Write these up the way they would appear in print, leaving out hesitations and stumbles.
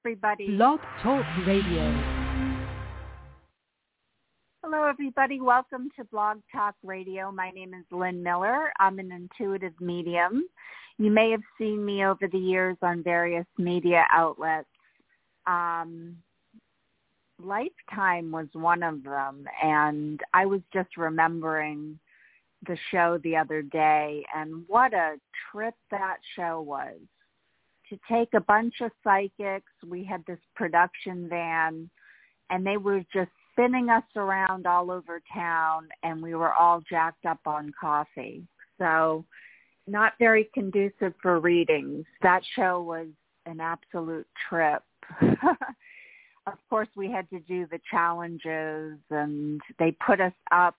everybody. Blog Talk Radio. Hello, everybody. Welcome to Blog Talk Radio. My name is Lynn Miller. I'm an intuitive medium. You may have seen me over the years on various media outlets. Lifetime was one of them, and I was just remembering the show the other day, and what a trip that show was. To take a bunch of psychics, we had this production van, and they were just spinning us around all over town, and we were all jacked up on coffee. So not very conducive for readings. That show was an absolute trip. Of course, we had to do the challenges, and they put us up.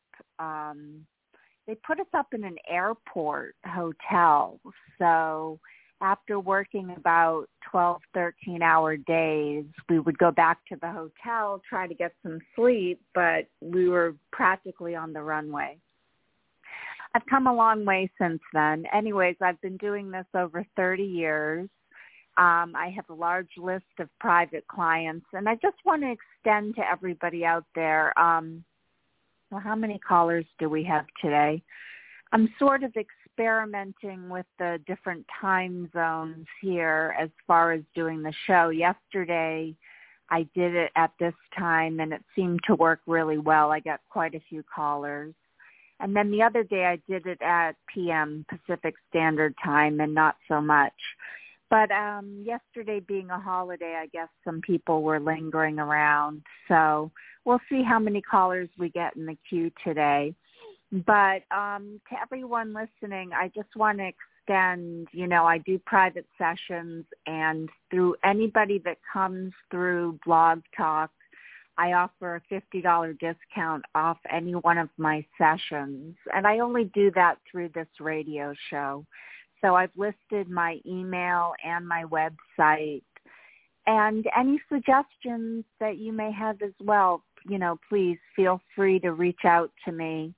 They put us up in an airport hotel. So after working about 12, 13-hour days, we would go back to the hotel, try to get some sleep, but we were practically on the runway. I've come a long way since then. Anyways, I've been doing this over 30 years. I have a large list of private clients, and I just want to extend to everybody out there. Well, how many callers do we have today? I'm sort of experimenting with the different time zones here as far as doing the show. Yesterday, I did it at this time, and it seemed to work really well. I got quite a few callers. And then the other day, I did it at p.m. Pacific Standard Time, and not so much. But yesterday being a holiday, I guess some people were lingering around. So we'll see how many callers we get in the queue today. But to everyone listening, I just want to extend, I do private sessions, and through anybody that comes through Blog Talk, I offer a $50 discount off any one of my sessions. And I only do that through this radio show. So I've listed my email and my website, and any suggestions that you may have as well, please feel free to reach out to me.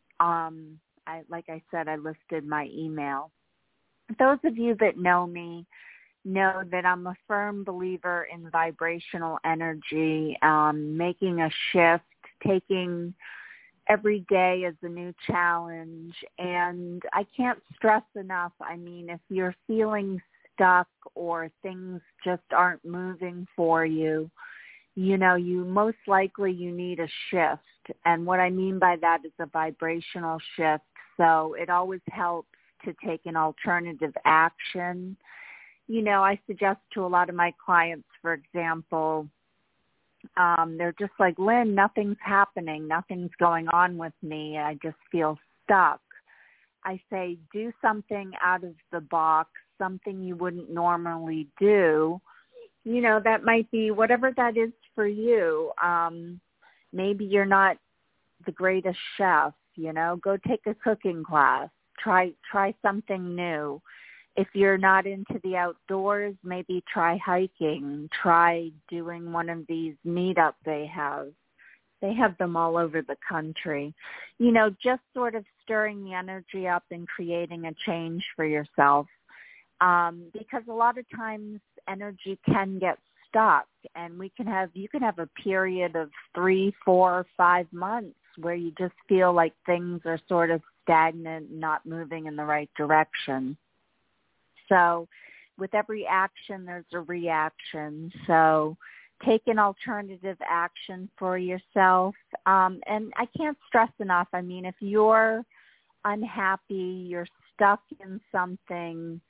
Like I said, I listed my email. Those of you that know me know that I'm a firm believer in vibrational energy, making a shift, taking every day is a new challenge, and I can't stress enough, if you're feeling stuck or things just aren't moving for you, you most likely you need a shift, and what I mean by that is a vibrational shift, so it always helps to take an alternative action. I suggest to a lot of my clients, for example, they're just like, Lynn, nothing's happening. Nothing's going on with me. I just feel stuck. I say, do something out of the box, something you wouldn't normally do. That might be whatever that is for you. Maybe you're not the greatest chef, go take a cooking class. Try something new. If you're not into the outdoors, maybe try hiking. Try doing one of these meetups they have. They have them all over the country. Just sort of stirring the energy up and creating a change for yourself. Because a lot of times energy can get stuck, and you can have a period of 3, 4, 5 months where you just feel like things are sort of stagnant, not moving in the right direction. So with every action, there's a reaction. So take an alternative action for yourself. And I can't stress enough, if you're unhappy, you're stuck in something,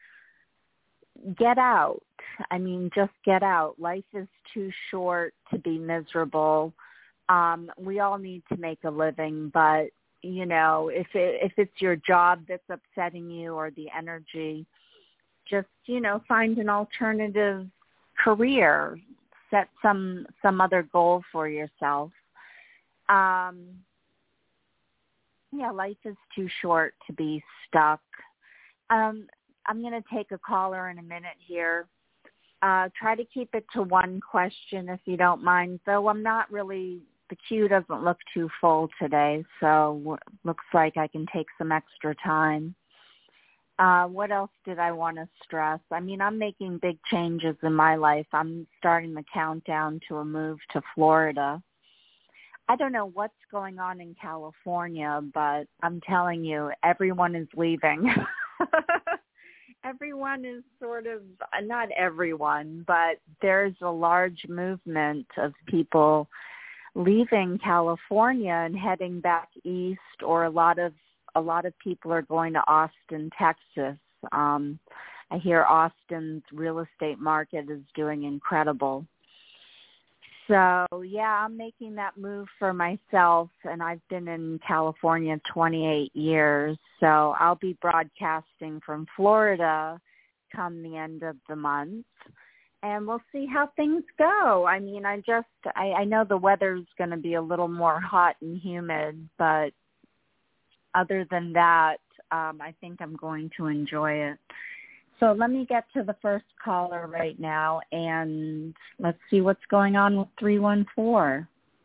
get out. Just get out. Life is too short to be miserable. We all need to make a living, but, if it's your job that's upsetting you or the energy, just, find an alternative career, set some other goal for yourself. Life is too short to be stuck. I'm going to take a caller in a minute here. Try to keep it to one question if you don't mind, though I'm not really, the queue doesn't look too full today, so looks like I can take some extra time. What else did I want to stress? I mean, I'm making big changes in my life. I'm starting the countdown to a move to Florida. I don't know what's going on in California, but I'm telling you, everyone is leaving. Everyone is sort of, not everyone, but there's a large movement of people leaving California and heading back east, or a lot of people are going to Austin, Texas. I hear Austin's real estate market is doing incredible. So, yeah, I'm making that move for myself, and I've been in California 28 years. So I'll be broadcasting from Florida come the end of the month, and we'll see how things go. I mean, I know the weather's going to be a little more hot and humid, but other than that, I think I'm going to enjoy it. So let me get to the first caller right now, and let's see what's going on with 314.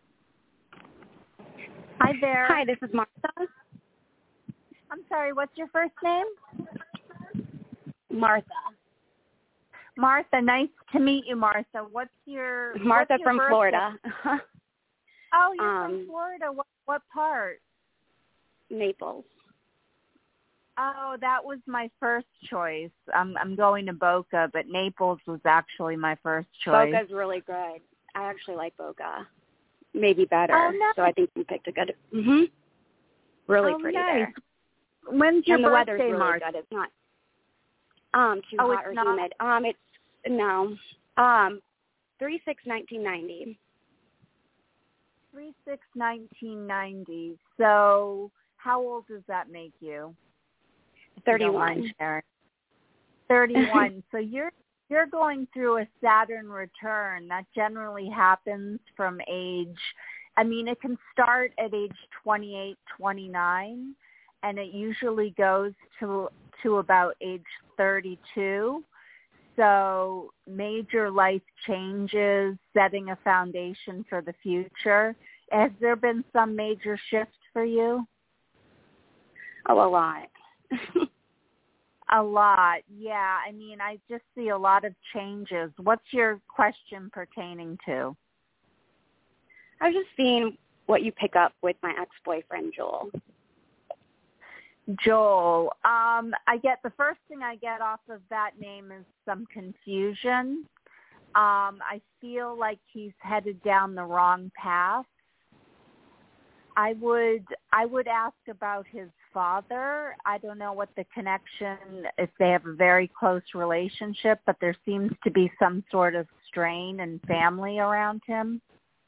Hi there. Hi, this is Martha. I'm sorry, what's your first name? Martha. Martha, nice to meet you, Martha. What's your from birthday? Florida. Oh, you're from Florida. What part? Naples. Oh, that was my first choice. I'm going to Boca, but Naples was actually my first choice. Boca's really good. I actually like Boca. Maybe better. Oh, nice. So I think you picked a good. Really pretty nice. there. When's your and the birthday, weather's really Martha? good. It's not too hot or humid. It's no 3/6/1990. 3/6/1990. So how old does that make you? 31. 31. So you're going through a Saturn return. That generally happens from age, I mean, it can start at age 28, 29, and it usually goes to about age 32. So major life changes, setting a foundation for the future. Has there been some major shift for you? Oh, a lot. A lot, yeah. I mean, I just see a lot of changes. What's your question pertaining to? I was just seeing what you pick up with my ex-boyfriend, Joel. Joel. I get the first thing I get off of that name is some confusion. I feel like he's headed down the wrong path. I would ask about his father. I don't know what the connection, if they have a very close relationship, but there seems to be some sort of strain and family around him.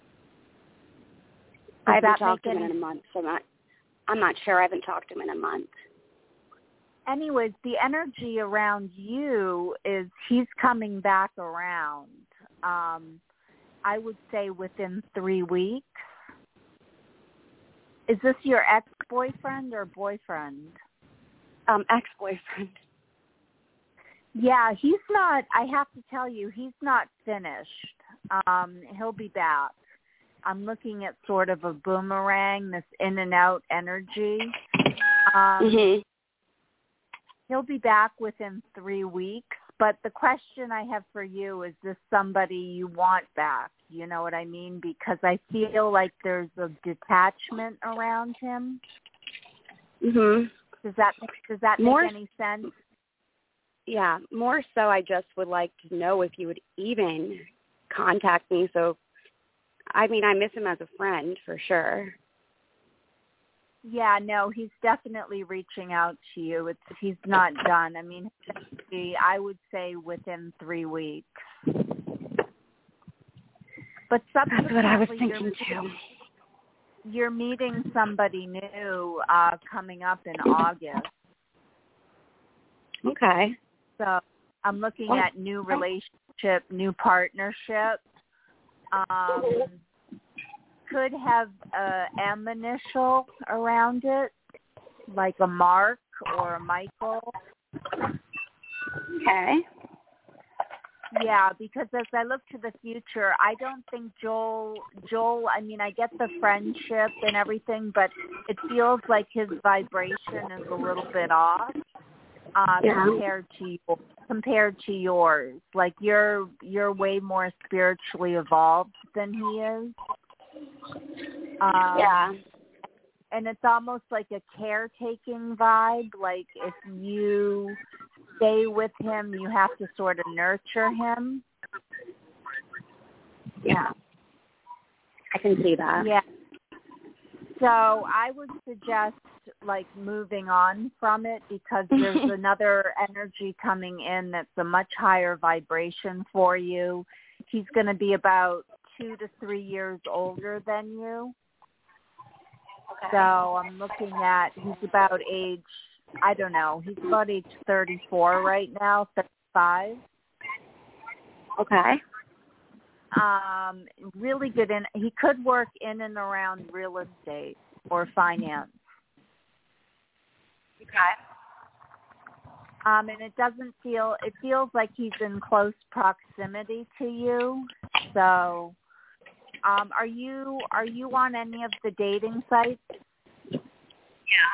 I haven't talked to him in a month, so I'm not sure. I haven't talked to him in a month. Anyways, the energy around you is he's coming back around. I would say within 3 weeks. Is this your ex-boyfriend or boyfriend? Ex-boyfriend. Yeah, he's not, I have to tell you, he's not finished. He'll be back. I'm looking at sort of a boomerang, this in and out energy. He'll be back within 3 weeks. But the question I have for you, is this somebody you want back? You know what I mean? Because I feel like there's a detachment around him. Does that make any sense? Yeah, more so I just would like to know if you would even contact me. So, I mean, I miss him as a friend for sure. Yeah, no, he's definitely reaching out to you. He's not done. I mean, I would say within 3 weeks. But that's what I was thinking too. You're meeting somebody new coming up in August. Okay. So I'm looking at new relationship, new partnership. Could have a M initial around it, like a Mark or a Michael. Okay. Yeah, because as I look to the future, I don't think Joel, I mean, I get the friendship and everything, but it feels like his vibration is a little bit off. compared to yours. Like you're way more spiritually evolved than he is. And it's almost like a caretaking vibe. Like if you stay with him, you have to sort of nurture him. Yeah. I can see that. Yeah. So I would suggest like moving on from it because there's another energy coming in that's a much higher vibration for you. He's going to be about 2 to 3 years older than you. Okay. So I'm looking at, he's about age, I don't know, he's about age 34 right now, 35. Okay. Really good he could work in and around real estate or finance. Okay. And it feels like he's in close proximity to you. So, are you on any of the dating sites? Yeah.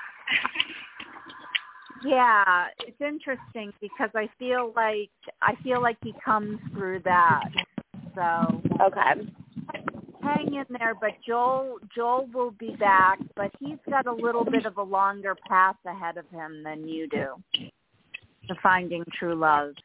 Yeah, it's interesting because I feel like he comes through that. So okay. Hang in there, but Joel will be back, but he's got a little bit of a longer path ahead of him than you do to finding true love.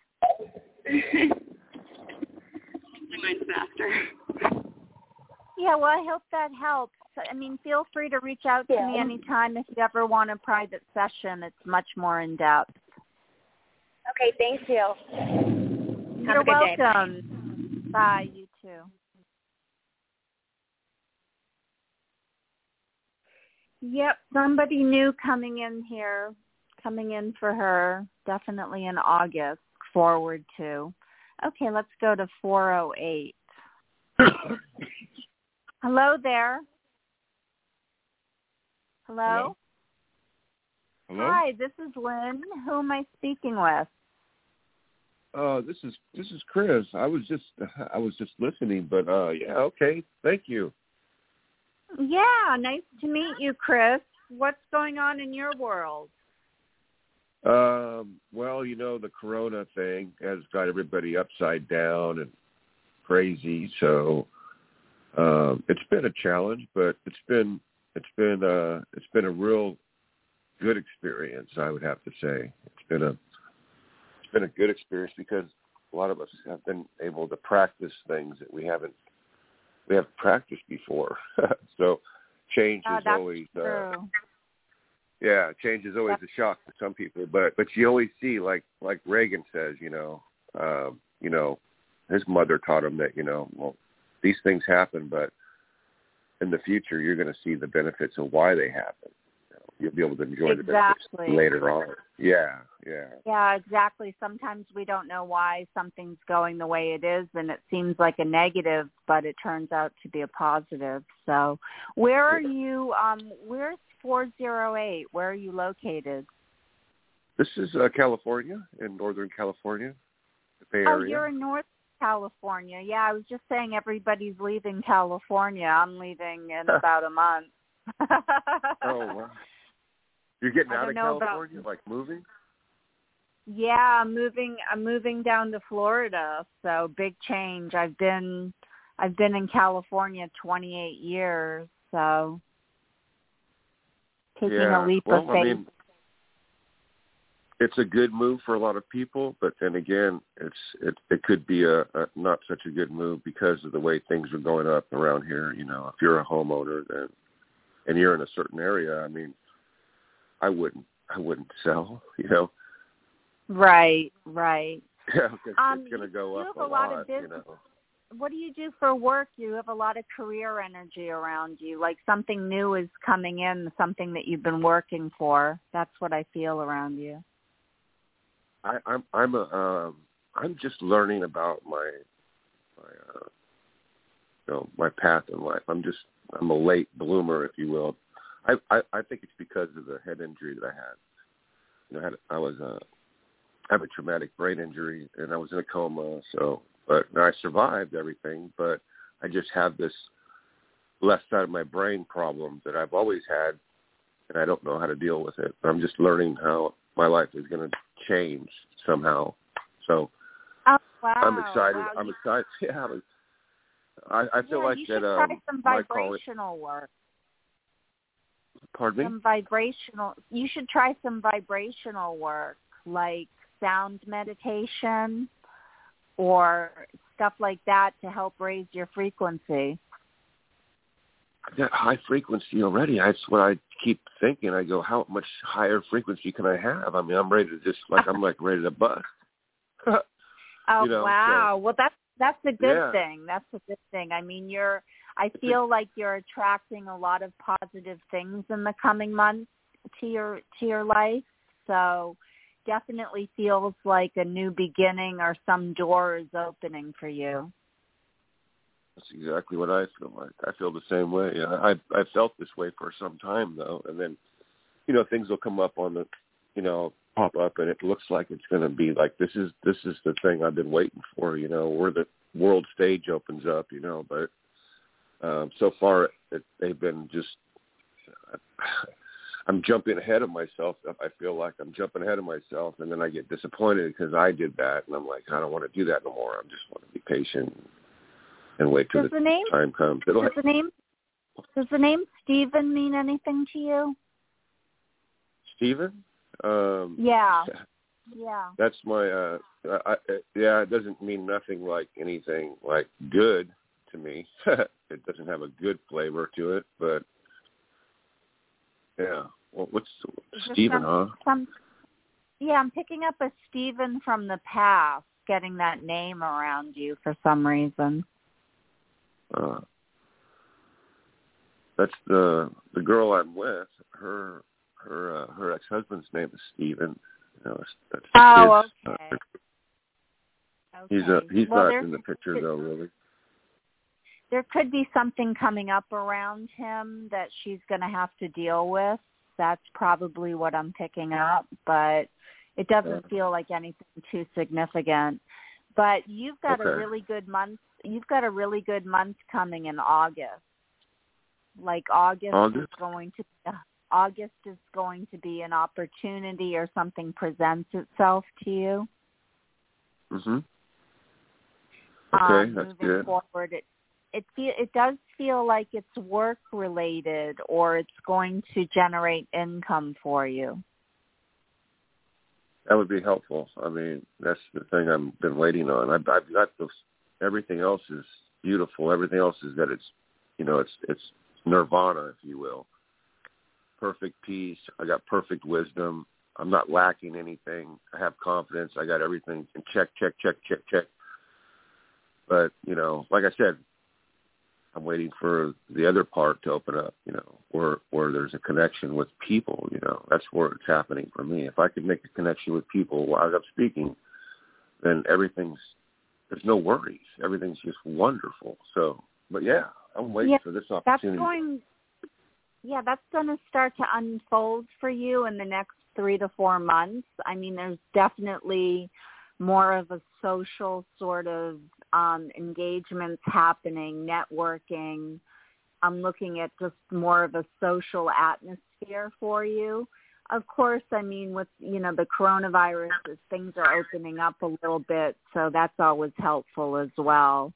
Mine's faster. Yeah, well, I hope that helps. I mean, feel free to reach out to me anytime if you ever want a private session. It's much more in depth. Okay, thank you. You're welcome. Bye, you too. Yep, somebody new coming in for her, definitely in August, forward to. Okay, let's go to 408. Hello there. Hello? Hello? Hi, this is Lynn. Who am I speaking with? This is Chris. I was just listening, but yeah, okay. Thank you. Yeah, nice to meet you, Chris. What's going on in your world? Well, you know, the corona thing has got everybody upside down and crazy. So it's been a challenge, but it's been a real good experience, I would have to say. It's been a good experience because a lot of us have been able to practice things that we haven't practiced before. So change is always change is always a shock to some people, but you always see, like Reagan says, his mother taught him that, well, these things happen, but in the future you're going to see the benefits of why they happen. You'll be able to enjoy the benefits later on. Yeah. Yeah, exactly. Sometimes we don't know why something's going the way it is, and it seems like a negative, but it turns out to be a positive. So where are you? Where's 408? Where are you located? This is California, in Northern California, the Bay Area. Oh, you're in North California. Yeah, I was just saying everybody's leaving California. I'm leaving in about a month. Oh, wow. You're getting out of California, like moving? Yeah, I'm moving down to Florida. So big change. I've been in California 28 years. So taking a leap of faith. I mean, it's a good move for a lot of people, but then again, it could be a not such a good move because of the way things are going up around here. If you're a homeowner and you're in a certain area, I mean, I wouldn't sell, Right. Yeah, because it's going to go up a lot, What do you do for work? You have a lot of career energy around you. Like something new is coming in, something that you've been working for. That's what I feel around you. I'm just learning about my path in life. I'm a late bloomer, if you will. I think it's because of the head injury that I had. I have a traumatic brain injury, and I was in a coma. But I survived everything. But I just have this left side of my brain problem that I've always had, and I don't know how to deal with it. I'm just learning how my life is going to changed somehow. So wow. I'm excited. Wow. I'm excited. Yeah, I feel like you that. Should try some vibrational work. Pardon me? Some vibrational. You should try some vibrational work, like sound meditation or stuff like that to help raise your frequency. I've got high frequency already. That's what I keep thinking. I go, how much higher frequency can I have? I mean, I'm ready to I'm like ready to bust. Oh, wow. So, well, that's a good yeah. thing. That's a good thing. I mean, I feel like you're attracting a lot of positive things in the coming months to your life. So definitely feels like a new beginning or some door is opening for you. That's exactly what I feel like. I feel the same way. I felt this way for some time though, and then things will come up on the pop up, and it looks like it's going to be like this is the thing I've been waiting for. Where the world stage opens up. But so far they've been just. I'm jumping ahead of myself. I feel like I'm jumping ahead of myself, and then I get disappointed because I did that, and I'm like, I don't want to do that no more. I just want to be patient and wait till the time comes. Does the name Stephen mean anything to you? Stephen? Yeah. That's my. It doesn't mean nothing like anything like good to me. It doesn't have a good flavor to it, but yeah. Well, what's Stephen, huh? I'm picking up a Stephen from the past, getting that name around you for some reason. That's the girl I'm with. Her ex-husband's name is Stephen. That's the kids. Okay. He's not in the picture though, really. There could be something coming up around him that she's going to have to deal with. That's probably what I'm picking up, but it doesn't feel like anything too significant. But you've got a really good month. You've got a really good month coming in August. Like August is going to be an opportunity or something presents itself to you. Mhm. Okay, that's moving good. Forward, it does feel like it's work related or it's going to generate income for you. That would be helpful. I mean, that's the thing I've been waiting on. I've got those. Everything else is beautiful. Everything else is that it's nirvana, if you will. Perfect peace. I got perfect wisdom. I'm not lacking anything. I have confidence. I got everything in check. But, like I said, I'm waiting for the other part to open up, where there's a connection with people, That's where it's happening for me. If I could make a connection with people while I'm speaking, then there's no worries. Everything's just wonderful. So, but yeah, I'm waiting for this opportunity. That's going to start to unfold for you in the next 3 to 4 months. I mean, there's definitely more of a social sort of engagements happening, networking. I'm looking at just more of a social atmosphere for you. Of course, I mean, with, the coronavirus, things are opening up a little bit, so that's always helpful as well.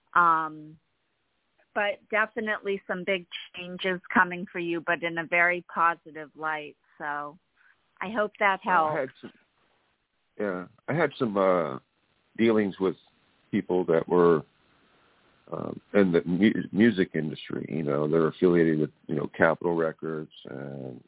But definitely some big changes coming for you, but in a very positive light. So I hope that helps. I had some dealings with people that were in the music industry. They're affiliated with, Capitol Records and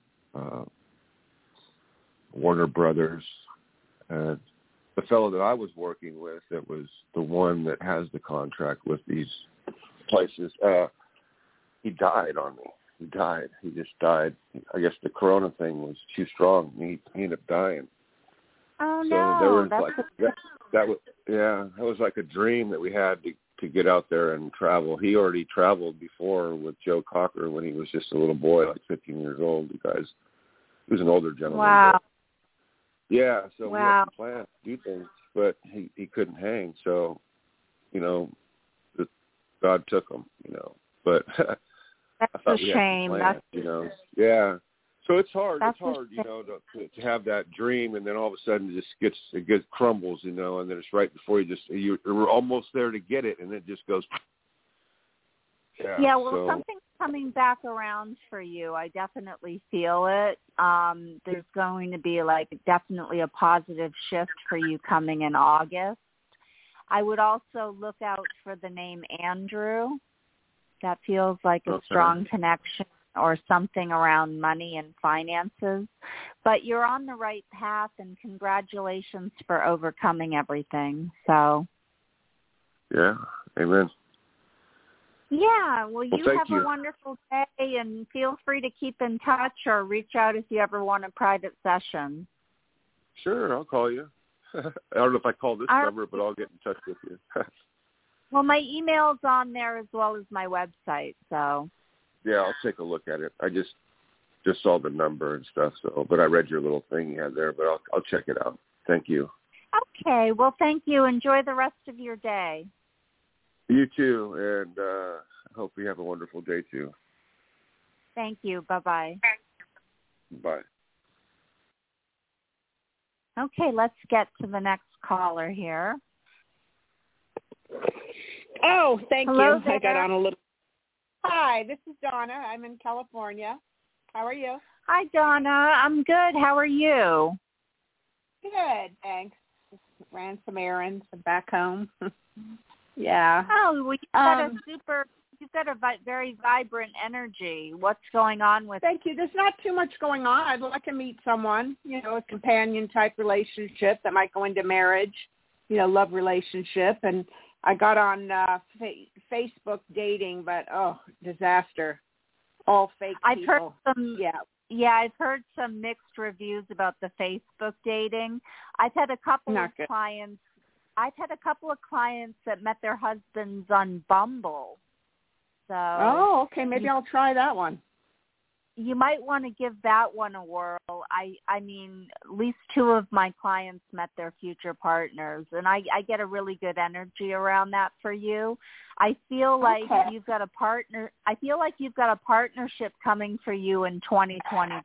Warner Brothers. And the fellow that I was working with, that was the one that has the contract with these places, he died on me. He just died. I guess the corona thing was too strong. He ended up dying. Oh, so no. there was that was like a dream that we had to get out there and travel. He already traveled before with Joe Cocker when he was just a little boy, like 15 years old. He was an older gentleman. Wow. We had some plans to do things, but he couldn't hang. So, God took him, But that's I thought a shame. Plans, Yeah. So it's hard. That's it's hard, to have that dream, and then all of a sudden it gets crumbles, and then it's right before you're almost there to get it, and it just goes. Yeah, well, something's coming back around for you. I definitely feel it. There's going to be definitely a positive shift for you coming in August. I would also look out for the name Andrew. That feels like a strong connection or something around money and finances. But you're on the right path, and congratulations for overcoming everything. So. Yeah, amen. Yeah, well, you have a wonderful day, and feel free to keep in touch or reach out if you ever want a private session. Sure, I'll call you. I don't know if I call this number, but I'll get in touch with you. Well, my email's on there as well as my website, so. Yeah, I'll take a look at it. I just saw the number and stuff, but I read your little thing you had there, but I'll check it out. Thank you. Okay, well, thank you. Enjoy the rest of your day. You too, and I hope you have a wonderful day too. Thank you. Bye-bye. Bye. Okay, let's get to the next caller here. Oh, thank Hello you. There. I got on a little. Hi, this is Donna. I'm in California. How are you? Hi, Donna. I'm good. How are you? Good, thanks. Just ran some errands. I'm back home. Yeah. Oh, well, you've got a very vibrant energy. What's going on with? Thank you. There's not too much going on. I'd like to meet someone, a companion type relationship that might go into marriage, love relationship. And I got on Facebook dating, but disaster. All fake I've people. Heard some. Yeah, I've heard some mixed reviews about the Facebook dating. I've had a couple of clients that met their husbands on Bumble. So. Oh, okay. Maybe I'll try that one. You might want to give that one a whirl. I mean, at least 2 of my clients met their future partners, and I get a really good energy around that for you. I feel like you've got a partner. I feel like you've got a partnership coming for you in 2022.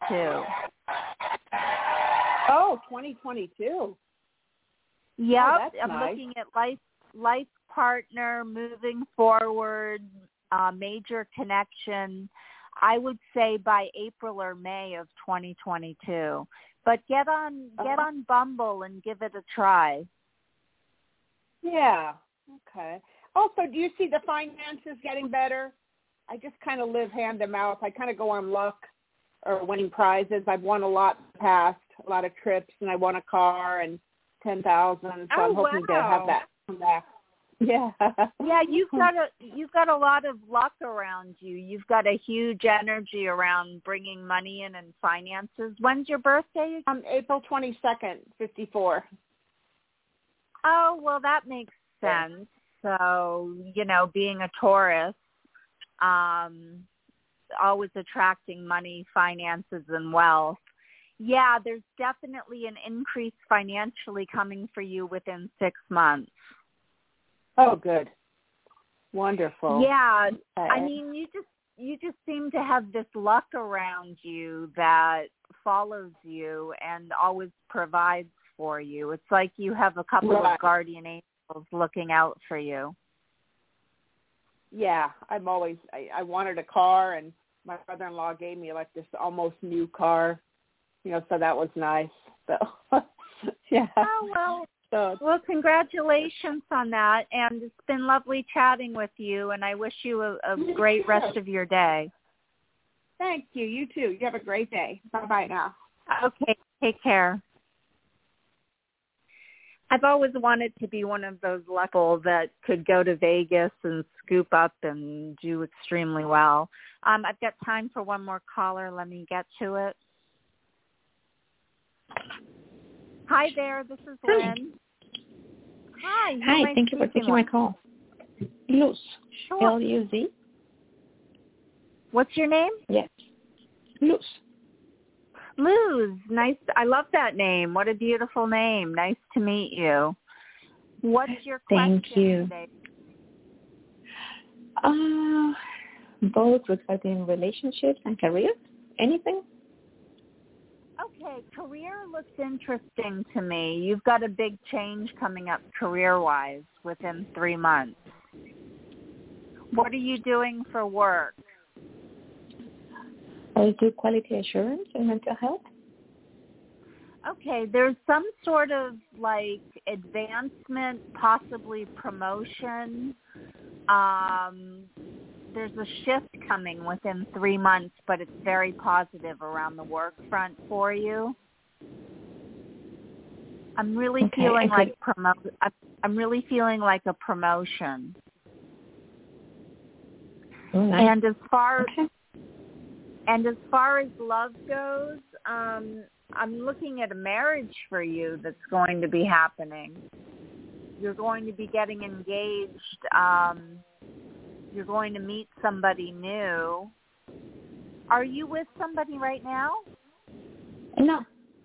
Oh, 2022. Yep, I'm nice. looking at life partner, moving forward, major connection. I would say by April or May of 2022. But get on Bumble and give it a try. Yeah. Okay. Also, do you see the finances getting better? I just kind of live hand to mouth. I kind of go on luck or winning prizes. I've won a lot in the past, a lot of trips, and I won a car and 10,000. So I'm hoping to have that come back. Yeah. Yeah, you've got a lot of luck around you. You've got a huge energy around bringing money in and finances. When's your birthday? April 22nd, 54. Oh, well, that makes sense. So, being a Taurus, always attracting money, finances, and wealth. Yeah, there's definitely an increase financially coming for you within 6 months. Oh, good. Wonderful. Yeah. Okay. I mean, you just seem to have this luck around you that follows you and always provides for you. It's like you have a couple of guardian angels looking out for you. Yeah, I wanted a car, and my brother-in-law gave me like this almost new car, so that was nice. So, yeah. Oh, well, congratulations on that, and it's been lovely chatting with you, and I wish you a great rest of your day. Thank you. You too. You have a great day. Bye-bye now. Okay, take care. I've always wanted to be one of those lucky that could go to Vegas and scoop up and do extremely well. I've got time for one more caller. Let me get to it. Hi there, this is Lynn. Hi. Hi, thank you for taking my call. Luz. Sure. L-U-Z. What's your name? Yes. Luz. Luz. Nice. I love that name. What a beautiful name. Nice to meet you. What's your question today? Both regarding relationships and career. Anything? Okay, career looks interesting to me. You've got a big change coming up career-wise within 3 months. What are you doing for work? I do quality assurance in mental health. Okay, there's some sort of like advancement, possibly promotion. There's a shift coming within 3 months, but it's very positive around the work front for you. I'm really feeling like I'm really feeling like a promotion. Oh, nice. And as far as love goes, I'm looking at a marriage for you that's going to be happening. You're going to be getting engaged. You're going to meet somebody new. Are you with somebody right now? No.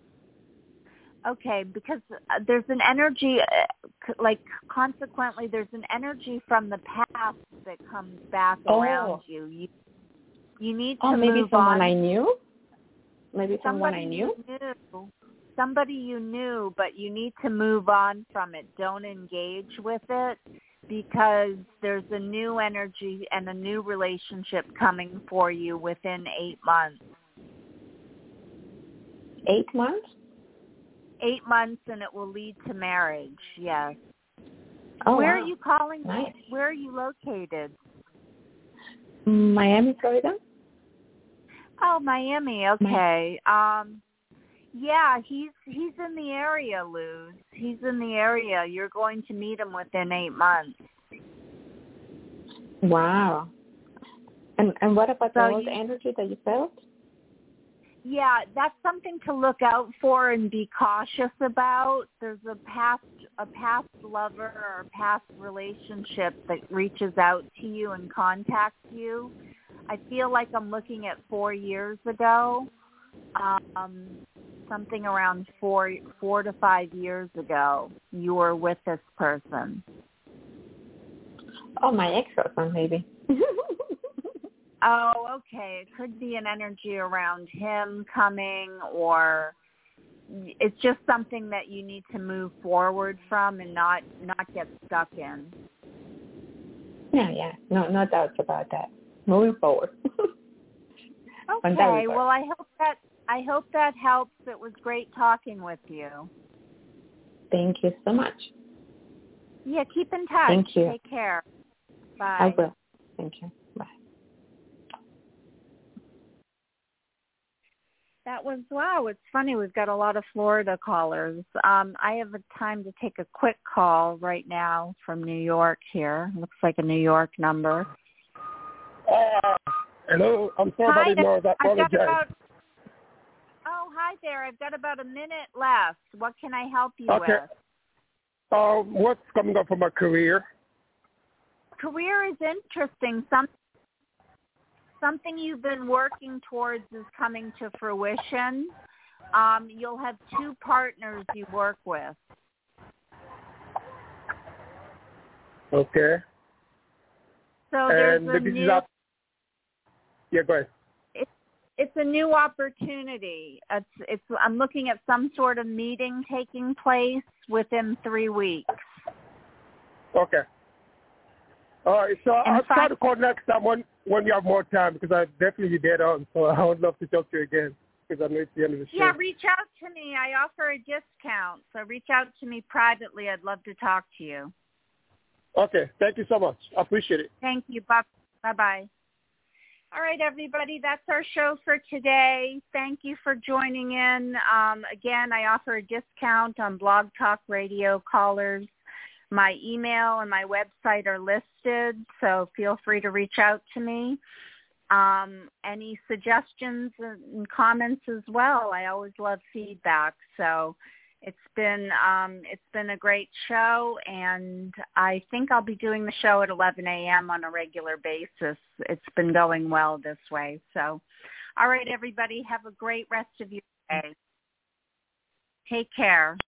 Okay, because there's an energy, consequently, there's an energy from the past that comes back around you. You need to maybe move someone on. I knew? Maybe someone I knew? Somebody you knew, but you need to move on from it. Don't engage with it because there's a new energy and a new relationship coming for you within 8 months. 8 months? 8 months, and it will lead to marriage, yes. Oh, Where wow. are you calling? Nice. Where are you located? Miami, Florida. Oh, Miami. Okay. Yeah, he's in the area, Luz. He's in the area. You're going to meet him within 8 months. Wow. And what about the old energy that you felt? Yeah, that's something to look out for and be cautious about. There's a past lover or a past relationship that reaches out to you and contacts you. I feel like I'm looking at 4 years ago, something around 4 to 5 years ago. You were with this person. Oh, my ex-husband, maybe. Oh, okay. It could be an energy around him coming, or it's just something that you need to move forward from and not get stuck in. Yeah. No doubts about that. Moving forward. Okay. Well, I hope that helps. It was great talking with you. Thank you so much. Yeah, keep in touch. Thank you. Take care. Bye. I will. Thank you. Bye. That was, wow, it's funny. We've got a lot of Florida callers. I have a time to take a quick call right now from New York here. Looks like a New York number. Hello. I'm sorry I didn't know that. Hi there. I've got about a minute left. What can I help you with? What's coming up for my career? Career is interesting. Something you've been working towards is coming to fruition. You'll have 2 partners you work with. Okay. So there's yeah, go ahead. It's a new opportunity. I'm looking at some sort of meeting taking place within 3 weeks. Okay. All right. So I'll try to call next time when you have more time, because I definitely get on. So I would love to talk to you again, because I know it's the end of the show. Yeah, reach out to me. I offer a discount. So reach out to me privately. I'd love to talk to you. Okay. Thank you so much. I appreciate it. Thank you. Bye-bye. All right, everybody, that's our show for today. Thank you for joining in. Again, I offer a discount on Blog Talk Radio callers. My email and my website are listed, so feel free to reach out to me. Any suggestions and comments as well. I always love feedback. So it's been a great show, and I think I'll be doing the show at 11 a.m. on a regular basis. It's been going well this way. So, all right, everybody, have a great rest of your day. Take care.